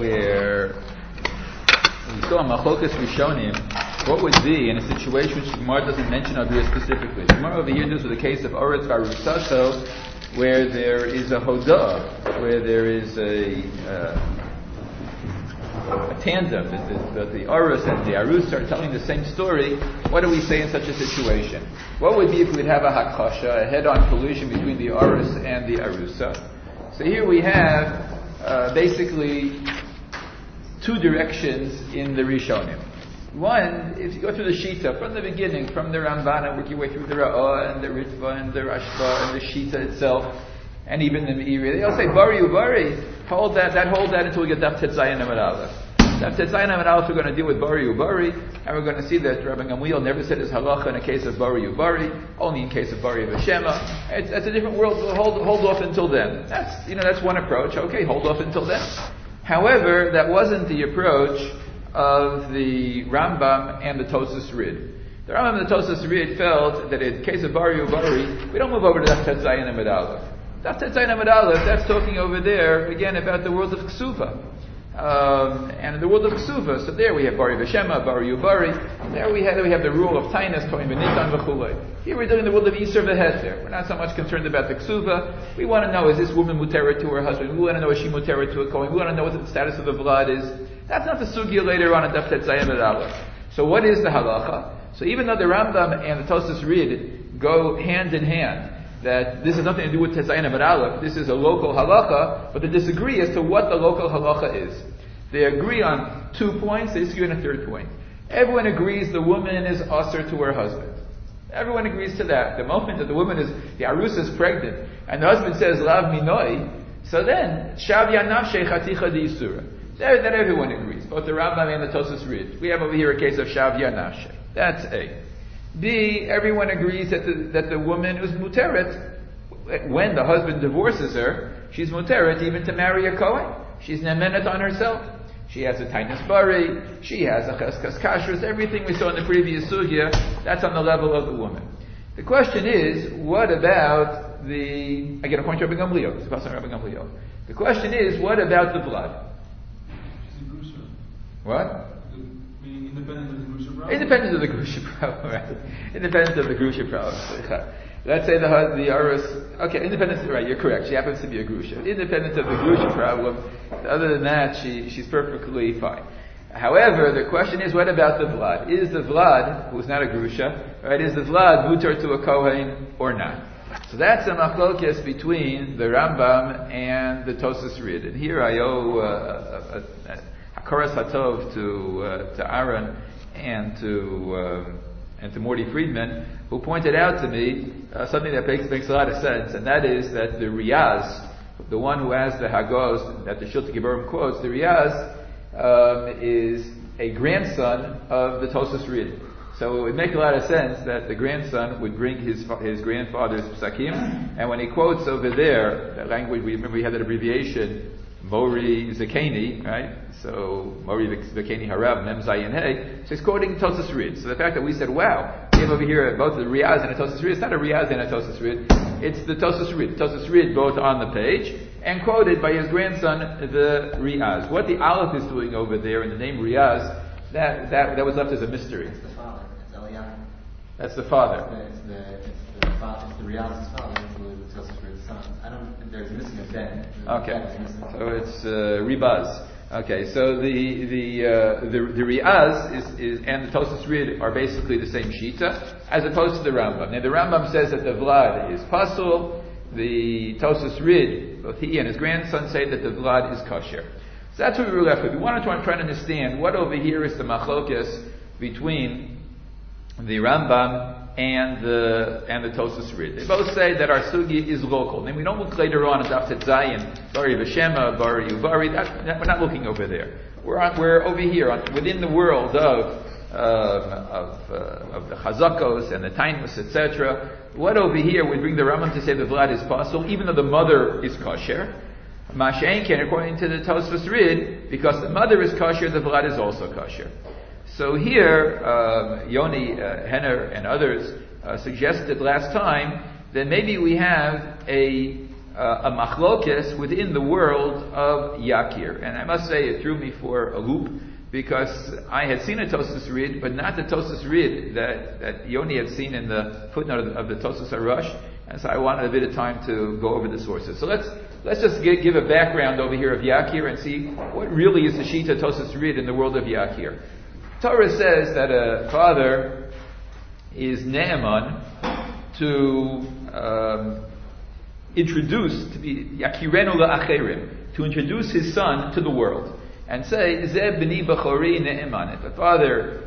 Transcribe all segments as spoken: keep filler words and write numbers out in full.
where we saw Machlokas Rishonim, what would be in a situation which the Gemara doesn't mention over here specifically. The Gemara over here deals with the case of Oretz Varusato, where there is a Hodah, where there is a, uh, a tandem, that the, that the Orus and the Arus are telling the same story. What do we say in such a situation? What would be if we'd have a Hakasha, a head-on collision between the Orus and the Arusa? So here we have uh, basically two directions in the Rishonim. One, if you go through the Shita from the beginning, from the Ramban, and work your way through the Ra'ah and the Ritva and the Rashba and the Shita itself, and even the Meiri, they all say Bari Ubari. Hold that, that hold that until we get Daf Tetzayin Amud Aleph. Daf Tetzayin Amud Aleph, we're going to deal with Bari Ubari, and we're going to see that Rabbi Gamliel never said his halacha in a case of Bari Ubari, only in case of Bari V'Shema. It's, it's a different world. We'll hold hold off until then. That's you know that's one approach. Okay, hold off until then. However, that wasn't the approach of the Rambam and the Tosas Rid. The Rambam and the Tosas Rid felt that in case of Bari Ubari, we don't move over to Daf Tetzayin Amud Aleph. Daf Tetzayin Amud Aleph, that's talking over there, again, about the world of Ksuva. Um, and in the world of Ksuva, so there we have Bari V'Shema, Bari Ubari. There we have, we have the rule of Tainus, Toim V'Nitan V'Chulei. Here we're doing the world of Yisr V'Heter. We're not so much concerned about the Ksuva. We want to know, is this woman mutera to her husband? We want to know, is she mutera to a Kohen? We want to know what the status of the blood is. That's not the sugya later on in Daf Tetzayin Amud Aleph. So what is the halacha? So even though the Rambam and the Tosas Rid go hand in hand, that this has nothing to do with Tetzayin Amud Aleph, this is a local halacha, but they disagree as to what the local halacha is. They agree on two points, they disagree on a third point. Everyone agrees the woman is usher to her husband. Everyone agrees to that. The moment that the woman is, the Arus is pregnant, and the husband says, Lav minoi, so then, Shav Yanafshei Chaticha D'Yisura. That, that everyone agrees, both the Rambam and the Tosas Rid. We have over here a case of Shav Yanafshei. That's A. B, everyone agrees that the, that the woman is muteret. When the husband divorces her, she's muteret even to marry a Kohen. She's nemenet on herself. She has a Tainus Bari, she has a Cheskas Kashrus, everything we saw in the previous sugya, that's on the level of the woman. The question is, what about the, I get a point to Rabbi Gamliel, it's about Rabbi Gamliel. The question is, what about the blood? What? Meaning independent of the Grusha problem? Independent of the Grusha problem, right? Independent of the Grusha problem. Let's say the the Arus, okay, independent, right, you're correct, she happens to be a Grusha. Independent of the Grusha problem, other than that, she she's perfectly fine. However, the question is, what about the Vlad? Is the Vlad, who's not a Grusha, right, is the Vlad mutar to a Kohen or not? So that's a machlokes between the Rambam and the Tosas Rid. And here I owe uh, a, a, a Hakaras Hatov to uh, to Aaron and to um, and to Morty Friedman, who pointed out to me uh, something that makes, makes a lot of sense, and that is that the Riaz, the one who has the Hagos that the Shiltei Geburim quotes, the Riaz um, is a grandson of the Tosas Rid. So it would make a lot of sense that the grandson would bring his his grandfather's psakim, and when he quotes over there that language, we remember we had that abbreviation Mori Zakeni, right? So Mori Zakeni Harav Mem Zayin Hey. So he's quoting Tosas Rid. So the fact that we said, "Wow, we have over here both the Riaz and a Tosas Rid," it's not a Riaz and a Tosas Rid. It's the Tosas Rid. Tosas Rid both on the page and quoted by his grandson, the Riaz. What the Aleph is doing over there in the name Riaz, that that that was left as a mystery. It's the father. It's Eliyahu. That's the father. It's the it's the, it's the, fa- it's the Riaz's father. It's the Tosas Rid's son. I don't. There's missing a ben. Okay, so it's uh, Ribaz. Okay, so the the uh, the, the Riaz is, is and the Tosas Rid are basically the same shita, as opposed to the Rambam. Now the Rambam says that the Vlad is pasul. The Tosas Rid, both he and his grandson, say that the Vlad is kosher. So that's what we were left with. We want to try and try to understand what over here is the machlokes between the Rambam and the and the Tosas Rid. They both say that our sugi is local. And we don't look later on at Daf Tetzayin, Bari V'Shema, Bari Ubari. That, that, we're not looking over there. We're on, we're over here on, within the world of um, of uh, of the Chazakos and the Tainus, et cetera. What over here would bring the Rambam to say the Vlad is possible, even though the mother is kosher? Masha'enken, according to the Tosas Rid, because the mother is kosher, the Vlad is also kosher. So here, uh, Yoni uh, Henner and others uh, suggested last time that maybe we have a uh, uh, a machlokes within the world of Yakir. And I must say it threw me for a loop, because I had seen a Tosfos Rid, but not the Tosfos Rid that, that Yoni had seen in the footnote of, of the Tosfos Harush, and so I wanted a bit of time to go over the sources. So let's let's just give, give a background over here of Yakir and see what really is the Shita Tosfos Rid in the world of Yakir. Torah says that a father is Ne'eman to um, introduce, to be Yakirenu la'acherim, to introduce his son to the world. And say, Zeh b'ni b'chori ne'eman. If a father,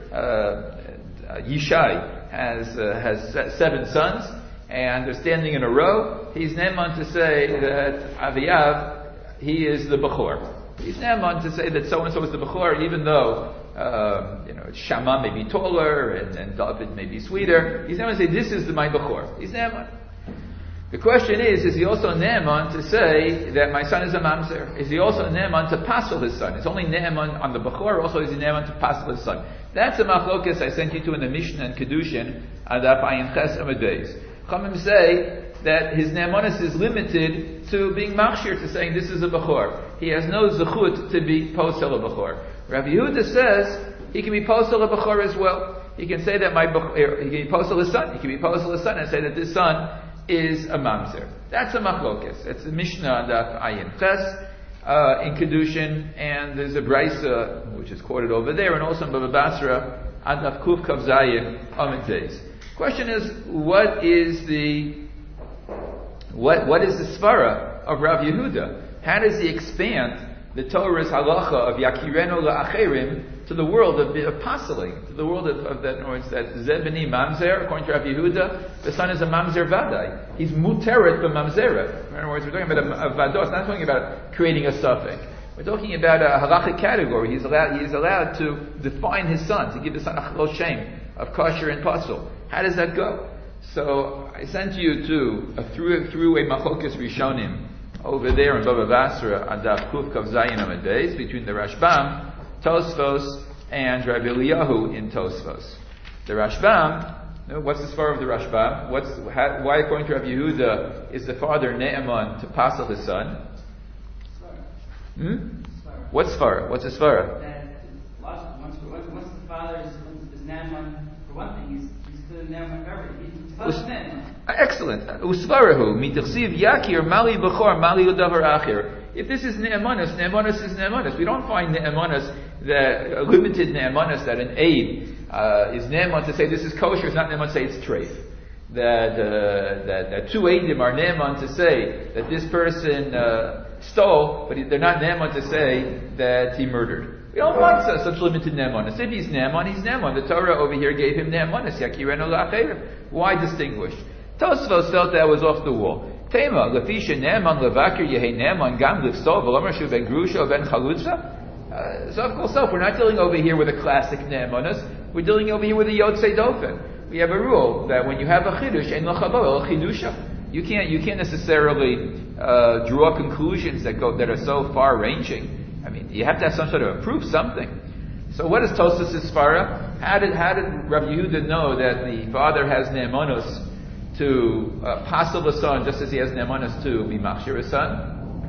uh, Yishai, has uh, has seven sons, and they're standing in a row, he's ne'eman to say that Aviyav, he is the b'chor. He's ne'eman to say that so-and-so is the b'chor, even though, uh, you know, Shammah may be taller, and, and David may be sweeter. He's ne'eman to say, this is the, my b'chor. He's ne'eman. The question is, is he also ne'eman to say that my son is a mamzer? Is he also ne'eman to passel his son? Is only ne'eman on the bechor, also is he ne'eman to passel his son? That's a machlokes I sent you to in the Mishnah and Kedushin, Adaf Ayin Ches Amud Beis. Chachamim say that his ne'emanis is limited to being machshir, to saying this is a bechor. He has no zechut to be posel a bechor. Rabbi Yehuda says he can be posel a bechor as well. He can say that my bechor, he can be posel his son. He can be posel his son and say that this son is a mamzer. That's a machlokes. It's a Mishnah on Daf Ayin Ches uh, in Kedushin, and there's a Brisa which is quoted over there, and also in Baba Basra on Daf Kuf Kav Zayin Amid Beis. Question is, what is the what what is the svara of Rav Yehuda? How does he expand the Torah's halacha of Yakirenu la'acherim to the world of, of passeling, to the world of, of that, in other words, that Zeh b'ni mamzer, according to Rav Yehuda, the son is a mamzer vadai. He's muteret b'mamzeret. In other words, we're talking about a, a vados, not talking about creating a suffix. We're talking about a halachic category. He's allowed, he is allowed to define his son, to give his son a chalol shem of kosher and pasul. How does that go? So I sent you to a through through a machlokes rishonim over there in Baba Basra on Daf Kuf Kav Zayin Amud Beis, between the Rashbam, Tosfos, and Rabbi Eliyahu in Tosfos. The Rashbam, what's the svara of the Rashbam? What's how, why, according to Rabbi Yehuda, is the father ne'eman to passel his son? Hmm? What's svara? What's the svara? That once, once, once the father is, is ne'eman for one thing, he's he's still ne'eman for everything. He's father's ne'eman. Excellent. Usvarahu mitichsiv yakir mali bechor mali udavar achir. If this is ne'emanis, ne'emanis is ne'emanis. We don't find ne'emanis, that uh, limited ne'emanis, that an aid uh, is ne'eman to say this is kosher, it's not ne'eman to say it's treif. That, uh, that that two aidim are ne'eman to say that this person uh, stole, but they're not ne'eman to say that he murdered. We don't want such, such limited ne'emanis. If he's ne'eman, he's ne'eman. The Torah over here gave him ne'emanis, yakirenu la'acherim. Why distinguish? Tosfos felt that was off the wall. Tema, lefisha ne'eman levakir yehe ne'eman gam lifsov v'lomer shu ben grusha ben chalutza. So of course, we're not dealing over here with a classic ne'emanis. We're dealing over here with a yotzei dofen. We have a rule that when you have a chidush, ein l'chabo el chidusha. You can't you can't necessarily uh, draw conclusions that go that are so far-ranging. I mean, you have to have some sort of proof, something. So what is Tosfos' svara? How did how did Rav Yehuda know that the father has ne'emanos to uh, passel the son, just as he has ne'emanos to be machshir his son?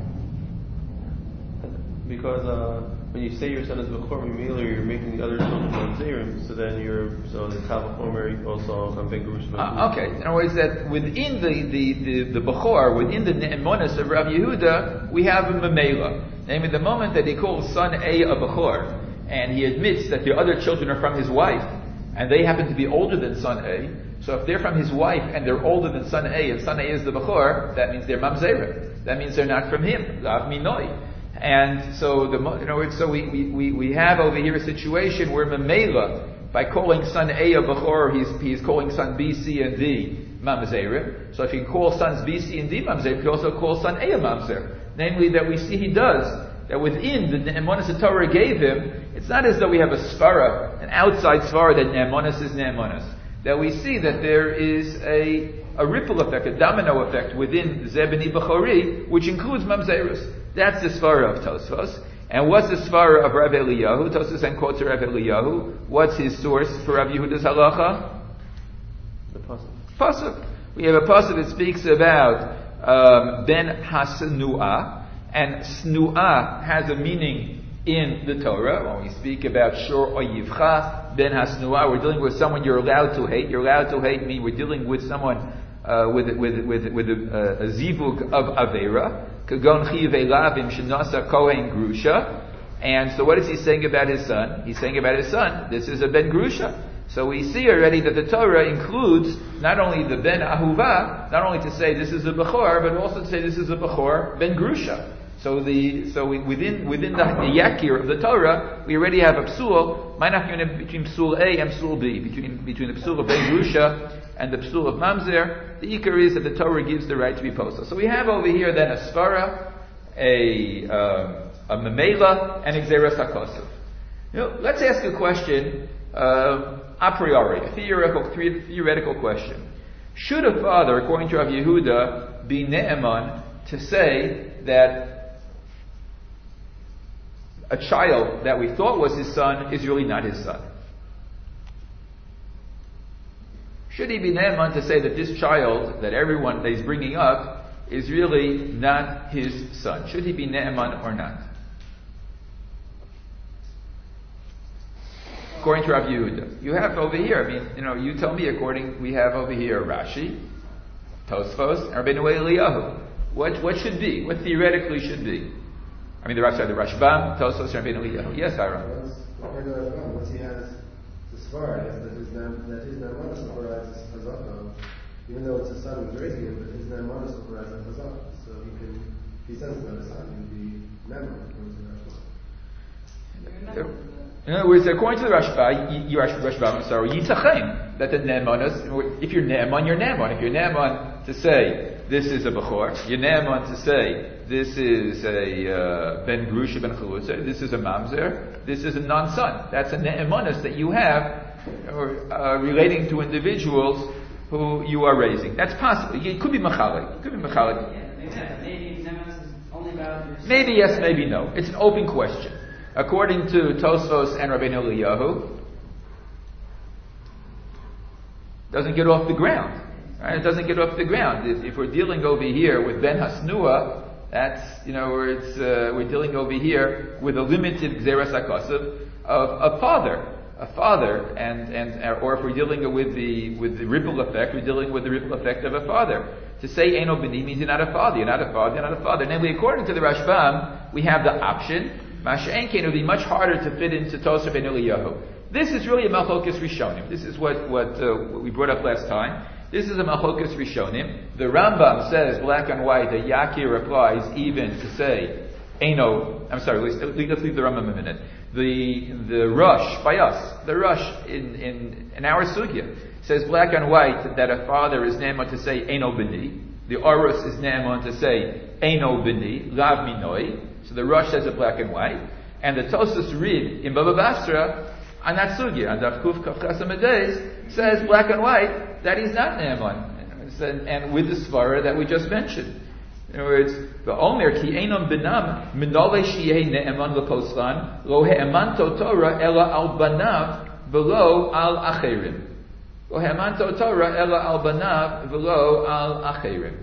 Because uh, when you say your son is bechor, you're making the other children mamzerim, so then you're so the Tal Omer also um, ben Gurush. Uh, okay, in other words, that within the the the, the bechor, within the ne'emanos of Rav Yehuda, we have a memela. Namely, the moment that he calls son A a bechor, and he admits that the other children are from his wife, and they happen to be older than son A. So if they're from his wife and they're older than son A, and son A is the bechor, that means they're mamzerim. That means they're not from him. Lav minoi. And so the in other words, so we, we, we have over here a situation where memela, by calling son A a bechor, he's he's calling son B, C, and D mamzerim. So if he can call sons B, C, and D mamzerim, he can also call son A a mamzer. Namely, that we see he does that within the ne'emanos the Torah gave him. It's not as though we have a svara, an outside svara that ne'emanos is ne'emanos. That we see that there is a a ripple effect, a domino effect within Zeh b'ni bechori, which includes mamzerus. That's the svara of Tosfos. And what's the svara of Rav Eliyahu? Tosfos and quotes Rav Eliyahu. What's his source for Rav Yehuda's halacha? The pasuk. Pasuk. We have a pasuk that speaks about um, ben hasnuah, and snuah has a meaning in the Torah. When we speak about shor oyivcha, ben hasnuah, we're dealing with someone you're allowed to hate. You're allowed to hate mean we're dealing with someone uh, with with with with a, a zivug of avera, kagon chiv elavim shenasa kohen grusha. And so what is he saying about his son? He's saying about his son, this is a ben grusha. So we see already that the Torah includes not only the ben ahuva, not only to say this is a bechor, but also to say this is a bechor ben grusha. So the so we, within within the, the yakir of the Torah, we already have a psul, between psul A and psul B, between between the psul of ben grusha and the psul of mamzer. The ikar is that the Torah gives the right to be postal. So we have over here then a svara, a um, a memela, and a gzeras hakosov. You know, let's ask a question. Uh, A priori, a theoretical, theoretical question. Should a father, according to Rav Yehuda, be ne'eman to say that a child that we thought was his son is really not his son? Should he be ne'eman to say that this child, that everyone that he's bringing up, is really not his son? Should he be ne'eman or not? According to Rav Yehuda, you have over here. I mean, you know, you tell me. According, we have over here Rashi, Tosfos, and Rabbeinu Eliyahu. What what should be? What theoretically should be? I mean, the Rashi, the Rashbam, Tosfos, and Rabbeinu Eliyahu. Yes, Aaron. According to Rashbam, once he has the svar, that his name that his name is authorized as chazaka, even though it's a son who's raising him, but his name is authorized as chazaka, so he can, if he says that a son, he can be never according to Rashbam. In other words, according to the Rashba, you Rashba, I'm sorry, Yitzachim, that the Ne'emanus, if you're Ne'eman, you're Ne'eman. If you're Ne'eman to say, this is a Bechor, you're Ne'eman to say, this is a uh, Ben Grusha, Ben Chalutza, this is a Mamzer, this is a non-son. That's a Ne'emanus that you have, or, uh, relating to individuals who you are raising. That's possible. It could be Machalik. It could be Machalik. Yeah, maybe Ne'emanus is only about your son. Maybe yes, maybe no. It's an open question. According to Tosfos and Rabbeinu Eliyahu, doesn't get off the ground. Right? It doesn't get off the ground. If, if we're dealing over here with Ben Hasnua, that's, you know, where it's, uh, we're dealing over here with a limited Gzeras HaKosav of a father. A father, and, and, or if we're dealing with the, with the ripple effect, we're dealing with the ripple effect of a father. To say Eino B'ni means you're not a father, you're not a father, you're not a father. Namely, according to the Rashbam, we have the option. Masha'en Ken, it would be much harder to fit into Tosaf Ben Eliyahu. This is really a Malchokas Rishonim. This is what, what, uh, what we brought up last time. This is a Malchokas Rishonim. The Rambam says, black and white, that Yakir applies even to say, Eino, I'm sorry, let's, let's leave the Rambam a minute. The, the Rush, by us, the Rush in, in, in our Sugya, says black and white that a father is Ne'eman to say, Eino B'ni. The Orus is Ne'eman to say, Eino B'ni, Lav Minoi. So the Rush says it black and white, and the Tosas read in Baba Basra on that sugya, on Daf Kuf Kaf Chasam Adez, says black and white that he's not Ne'eman, and, and with the svara that we just mentioned. In other words, the Omer ki einon benam minole shiyeh Ne'eman leposlan lo he'emanto Torah ela al banav velo al acherim. Lo he'emanto Torah ela al banav velo al acherim.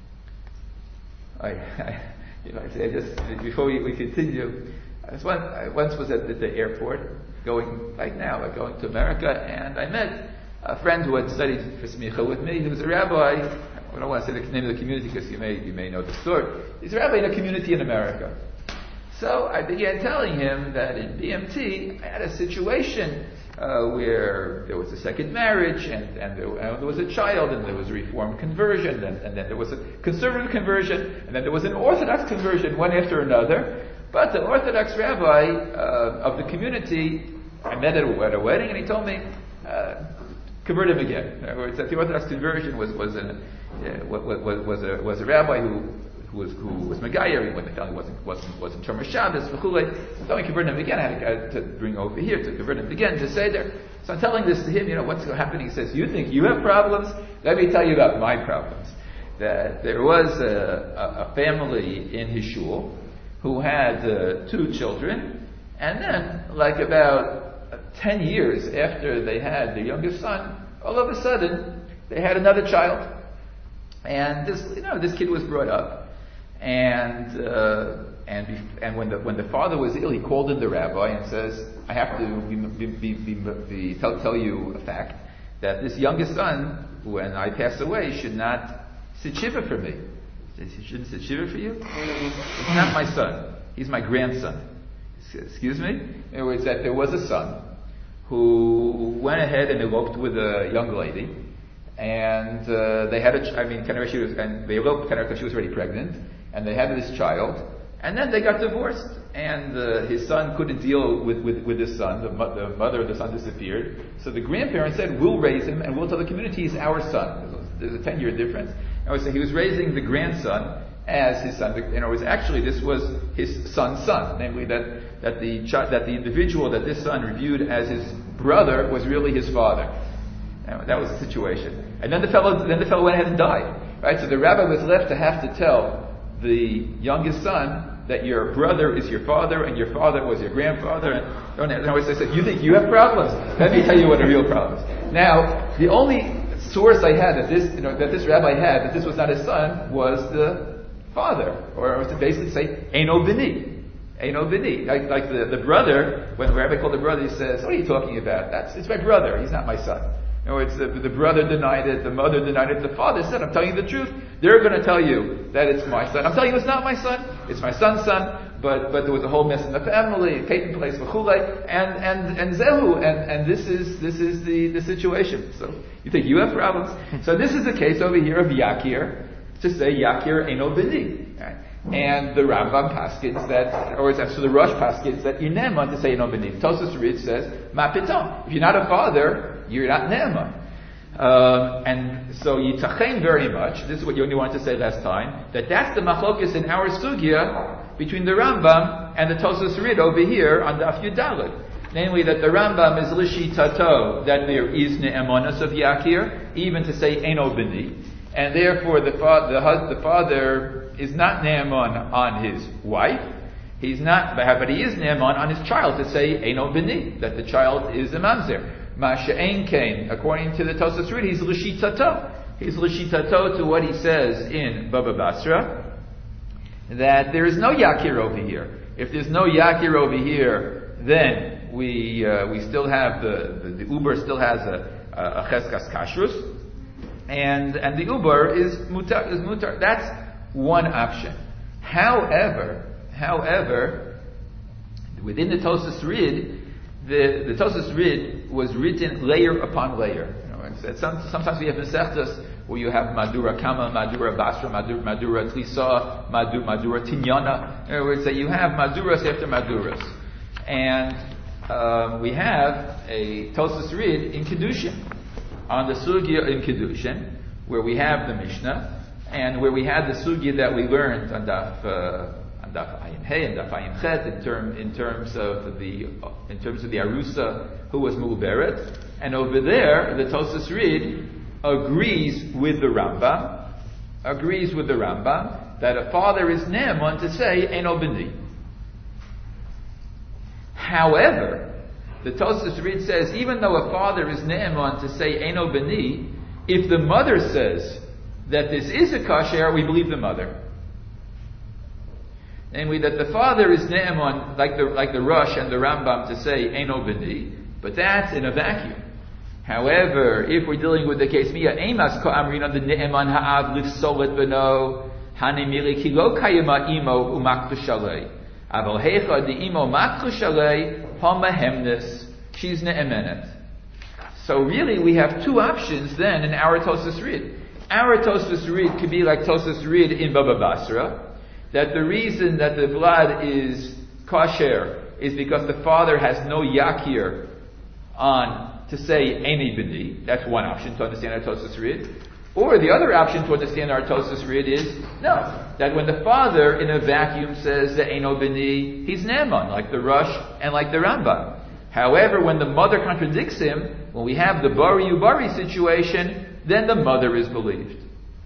I, I You know, I just before we, we continue, I, was one, I once was at the, the airport, going like now, like going to America, and I met a friend who had studied for smicha with me. He was a rabbi. I don't want to say the name of the community because you may you may know the story. He's a rabbi in a community in America. So I began telling him that in B M T I had a situation uh, where there was a second marriage, and, and, there, and there was a child, and there was a Reformed conversion, and, and then there was a conservative conversion, and then there was an Orthodox conversion, one after another. But the Orthodox rabbi uh, of the community, I met at a, at a wedding, and he told me, uh, convert him again. In other words, that the Orthodox conversion was was a uh, was, was a was a rabbi who who was who was Megayer when the family wasn't wasn't wasn't Shomer Shabbos. So I converted him again. I had to, I had to bring over here to convert him again to say there. So I'm telling this to him. You know what's happening? He says, "You think you have problems? Let me tell you about my problems." That there was a, a, a family in his shul who had uh, two children, and then like about ten years after they had their youngest son, all of a sudden they had another child. And this, you know, this kid was brought up, and uh, and bef- and when the when the father was ill, he called in the rabbi and says, "I have to be, be, be, be, be, tell, tell you a fact that this youngest son, when I pass away, should not sit shiva for me." He says, "He shouldn't sit shiva for you? It's not my son. He's my grandson." Excuse me? In other words, that there was a son who went ahead and eloped with a young lady. And uh, they had a, ch- I mean, kind of she was, and they eloped kind of because she was already pregnant, and they had this child, and then they got divorced, and uh, his son couldn't deal with, with, with his son, the, mo- the mother of the son disappeared, so the grandparents said, "We'll raise him, and we'll tell the community he's our son." There's a ten-year difference. And so he was raising the grandson as his son. In other words, actually this was his son's son, namely that, that the ch- that the individual that this son reviewed as his brother was really his father. And that was the situation. And then the fellow, then the fellow went ahead and died. Right? So the rabbi was left to have to tell the youngest son that your brother is your father and your father was your grandfather. And, and always they said, "You think you have problems? Let me tell you what a real problem is." Now, the only source I had that this, you know, that this rabbi had that this was not his son was the father, or was to basically say, "Eino bini." Eino bini. Like, like the, the brother, when the rabbi called the brother, he says, "What are you talking about? That's, it's my brother. He's not my son." You know, it's the, the brother denied it, the mother denied it, the father said, "I'm telling you the truth. They're going to tell you that it's my son. I'm telling you it's not my son. It's my son's son, but, but there was a whole mess in the family, Peyton place, v'chulei, and, and, and zehu, and, and this is, this is the, the situation." So, you think you have problems? So this is the case over here of Yakir, to say Yakir eino bini. Right? And the Rambam paskins that, or so the Rosh paskins that you're ne'eman to say eino bini. Tosfos Rid says, "Ma pitom." If you're not a father, you're not ne'eman. Um, and so Yitachem very much, this is what Yoni wanted to say last time, that that's the machlokas in our sugya between the Rambam and the Tosfos Rid over here on Daf Yud Daled. Namely that the Rambam is lishitato, that there is ne'emanos of Yakir, even to say eino bini, and therefore the, fa- the, the father is not ne'eman on his wife, he's not, but he is ne'eman on his child to say eino bini, that the child is a mamzer. Masha Ein Kain, according to the Tosfos Rid, he's l'shitato. He's l'shitato to what he says in Baba Basra, that there is no Yakir over here. If there's no Yakir over here, then we uh, we still have the, the, the Uber still has a, a cheskas kashrus, and and the Uber is mutar, is mutar. That's one option. However, however, within the Tosfos Rid, the the Tosfos Rid was written layer upon layer. You know, it's, it's some, sometimes we have Masechtas where you have Madura Kama, Madura Basra, Madura, Madura Tlisa, Madura, Madura Tinyana. In other words, that you have Maduras after Maduras. And um, we have a Tosfos Rid in Kedushin, on the Sugya in Kedushin, where we have the Mishnah, and where we had the Sugya that we learned on Daf uh, on Daf Ayin Hey and Daf Ayin Chet in term in terms of the in terms of the Arusa who was Mu'uberet, and over there the Tosfos Rid agrees with the Rambam, agrees with the Rambam that a father is ne'eman to say eino bini. However, the Tosfos Rid says even though a father is ne'eman to say eino bini, if the mother says that this is a kasher, we believe the mother. Namely, that the father is ne'eman, like the like the Rosh and the Rambam, to say eino bini, but that's in a vacuum. However, if we're dealing with the case miya emas ko amrina the ne'eman ha'av lifsolet beno hanimili ki lo kayima imo umaktu shalei aval hecha the imo maktu shalei hama hemnes, she's ne'emenet. So really, we have two options then in our Tosfos Rid. Our Tosfos Rid could be like Tosfos Rid in Baba Basra, that the reason that the Vlad is kosher is because the father has no yakir on to say eini bini. That's one option to understand our Tosfos Rid. Or the other option to understand our Tosfos Rid is, no, that when the father in a vacuum says the eino bini, he's ne'eman, like the Rosh and like the Rambam. However, when the mother contradicts him, when we have the bari ubari situation, then the mother is believed.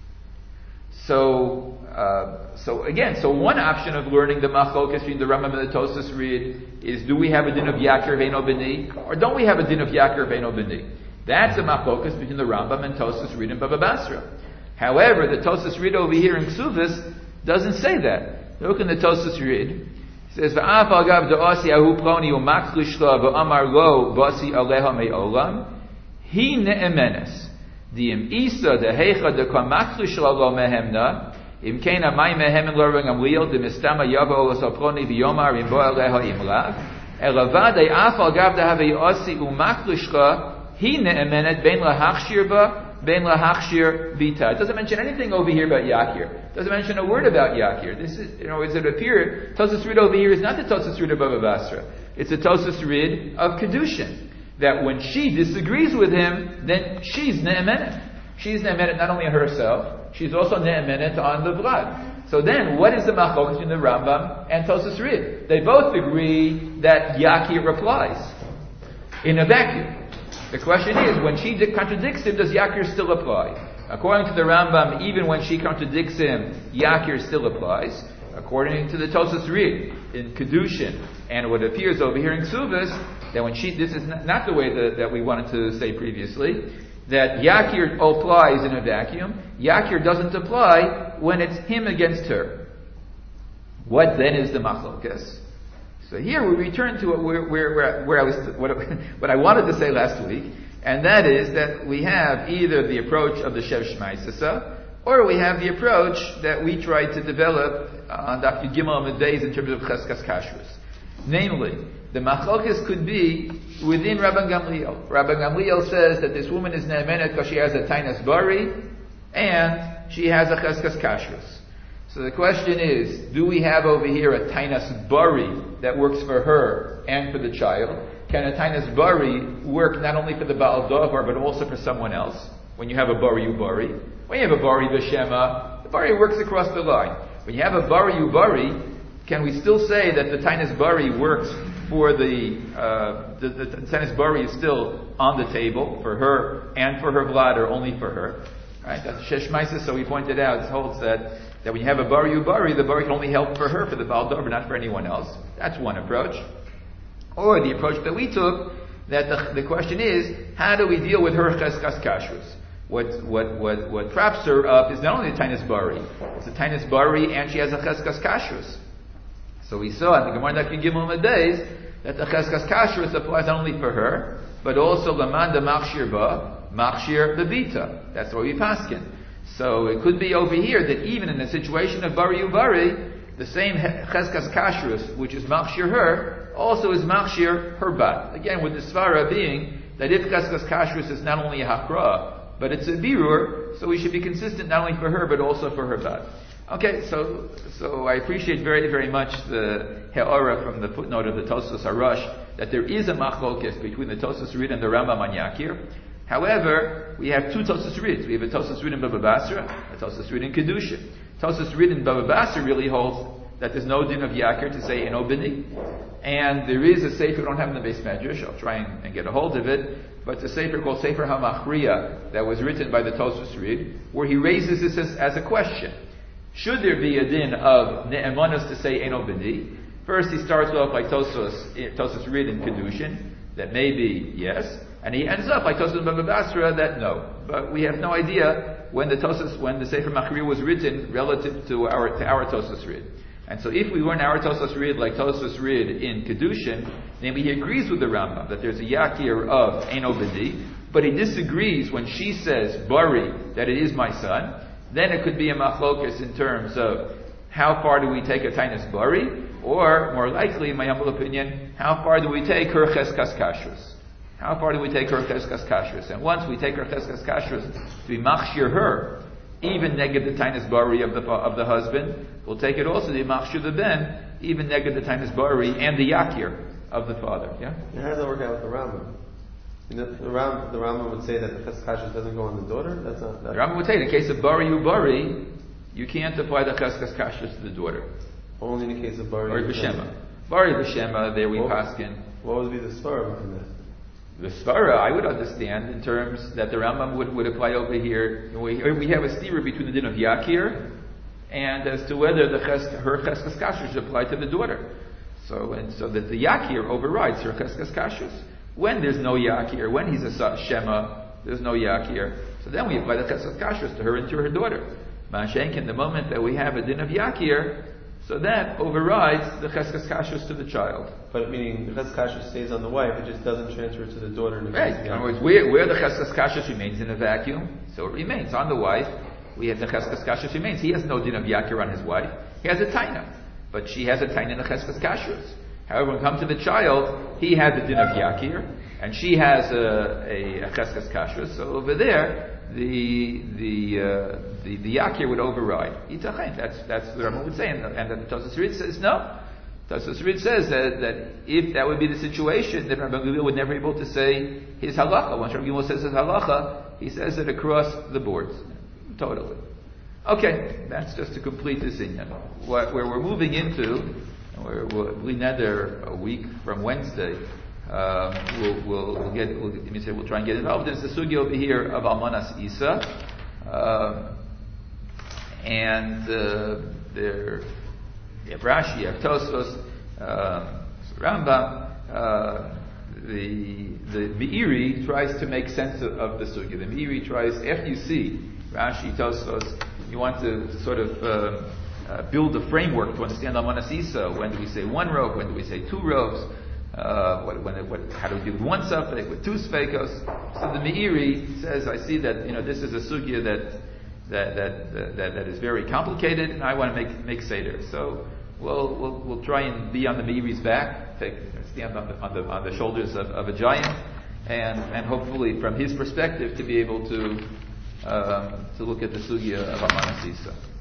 So, uh, so again, so one option of learning the machlokas between the Rambam and the Tosfos Rid is: do we have a din of yakir ve'eino bini, or don't we have a din of yakir ve'eino bini? That's a machlokas between the Rambam and Tosfos Rid and Baba Basra. However, the Tosas Rid over here in Ksubis doesn't say that. Look in the Tosas Rid. It says, "V'af al gav da'asi ahu ploni u'maklish la v'amar lo basi aleha me'olam hi ne'emenes di'im isa dehecha de'kamaklish la lo mehemna im kena mai mehem lo rengamliel de'mistama yavo lo ploni v'yomar im bo aleha imlav elavad af al gav da'asi u'maklish la hi ne'emenet ben lahachshir ba Ben lahachshir bita. It doesn't mention anything over here about Yakir. It doesn't mention a word about Yakir. This is, you know, as it appears, Tosas Rid over here is not the Tosas Rid of Bava Basra. It's a Tosas Rid of Kedushin. That when she disagrees with him, then she's ne'emenet. She's ne'emenet not only herself, she's also ne'emenet on the blood. So then, what is the machlok between the Rambam and Tosas Rid? They both agree that Yakir applies in a vacuum. The question is, when she contradicts him, does Yakir still apply? According to the Rambam, even when she contradicts him, Yakir still applies. According to the Tosas Rid, in Kedushin, and what appears over here in Ksubis, that when she, this is not, not the way that, that we wanted to say previously, that Yakir applies in a vacuum. Yakir doesn't apply when it's him against her. What then is the machlokas? So here we return to where, where, where, where I was, what, what I wanted to say last week, and that is that we have either the approach of the Shev Shmaisasa, or we have the approach that we tried to develop on Daf Gimel Amud in terms of Cheskas Kashrus. Namely, the machlokes could be within Rabban Gamliel. Rabban Gamliel says that this woman is ne'emenet because she has a tainas bari, and she has a Cheskas Kashrus. So the question is, do we have over here a tainas bari that works for her and for the child? Can a tainas bari work not only for the Baal Davar but also for someone else? When you have a bari ubari, when you have a bari b'shema, the bari works across the line. When you have a bari ubari, can we still say that the tainas bari works for the, uh, the, the, the tainas bari is still on the table for her and for her vlad, or only for her? Right? That's Shesh Maisa, so we pointed out, it holds that that when you have a bari ubari, the bari can only help for her, for the Baal Davar, not for anyone else. That's one approach. Or the approach that we took, that the, the question is, how do we deal with her cheskas kashrus? What, what, what, what traps her up is not only the tainas bari, it's a tainas bari and she has a cheskas kashrus. So we saw in the Gemara Daf Gimel Days that the cheskas kashrus applies not only for her, but also laman de machshir ba, machshir bebita. That's what we paskin. So it could be over here that even in a situation of bari ubari, the same cheskas kashrus, which is machshir her, also is machshir her bat. Again, with the svara being that if cheskas kashrus is not only a hakra, but it's a birur, so we should be consistent not only for her but also for her bat. Okay, so so I appreciate very very much the he'ara from the footnote of the Tosfos Harash that there is a machlokes between the Tosfos Rid and the Rambam on Yakir. However, we have two Tosfos Rids. We have a Tosfos Rid in Bava Basra, a Tosfos Rid in Kedusha. Tosfos Rid in Bava Basra really holds that there's no din of Yakir to say Eno Bini. And there is a sefer, we don't have in the base medrash, I'll try and, and get a hold of it, but it's a sefer called Sefer HaMachriya that was written by the Tosfos Rid, where he raises this as, as a question. Should there be a din of Ne'emanos to say Eno Bini? First he starts off like Tosfos, Tosfos Rid in Kedushin, that maybe yes, and he ends up like Tosfos Bava Basra that no. But we have no idea when the Tosfos, when the Sefer Machriya was written relative to our to our Tosfos Rid. And so if we learn our Tosfos Rid like Tosfos Rid in Kedushin, then he agrees with the Rambam that there's a Yakir of Eno B'di, but he disagrees when she says Bari that it is my son. Then it could be a machlokas in terms of how far do we take a tainas Bari, or more likely, in my humble opinion, how far do we take her cheskas kashrus? How far do we take her cheskas kashrus? And once we take her cheskas kashrus to be machshir her, even neged the tainas bari of the of the husband, we'll take it also to be machshir the ben, even neged the tainas bari and the yakir of the father. Yeah. And how does that work out with the Rambam? The, the, Ram, the Rambam would say that the cheskas kashrus doesn't go on the daughter. That's not. That. The Rambam would say in the case of bari u bari, you can't apply the cheskas kashrus to the daughter. Only in the case of bari. Or b'shema. Bari b'shema. There we what, paskin. What would be the svara in that? The svara, I would understand in terms that the Rambam would, would apply over here. We, we have a stira between the din of Yakir and as to whether the ches, her cheskas kashrus should apply to the daughter. So and so that the Yakir overrides her cheskas kashrus. When there's no Yakir, when he's a shema, there's no Yakir. So then we apply the cheskas kashrus to her and to her daughter. Ma'ashenkin, the moment that we have a din of yakir, so that overrides the cheskas kashrus to the child. But meaning the cheskas kashrus stays on the wife, it just doesn't transfer to the daughter. In the Right. In other words, where, where the cheskas kashrus remains in a vacuum, so it remains on the wife. We have the cheskas kashrus remains. He has no din of yakir on his wife. He has a taina, but she has a taina in the cheskas kashrus. However, when it comes to the child, he has the din of yakir, and she has a, a, a cheskas kashrus. So over there, the the uh, the, the yakir would override. Itachain. That's that's what Rambam would say, and, and then Tosfos Rid says no. Tosfos Rid says that, that if that would be the situation, then Rabbi Gamliel would never be able to say his halacha. Once Rabbi Gamliel says his halacha, he says it across the boards, totally. Okay, that's just to complete this inyan. What, where we're moving into, where we nether a week from Wednesday, um, we'll, we'll, we'll get, we'll, let me say, we'll try and get involved. There's the sugya over here of Almanas Isa, um, and uh, there you have Rashi, you have Tosfos, um, Rambam. Uh, the the Meiri tries to make sense of, of the sugya. The Meiri tries, after you see Rashi, Tosfos, you want to sort of uh, uh, build a framework to understand Almanas Isa. When do we say one robe? When do we say two robes? Uh, what, when, what, how do we deal with one suffix, with two sfeikos? So the Meiri says, I see that you know this is a sugya that that that that, that is very complicated, and I want to make make seder. So we'll we'll, we'll try and be on the Meiri's back, take stand on the on the, on the shoulders of, of a giant, and and hopefully from his perspective to be able to um, to look at the sugya of Almanas Isa.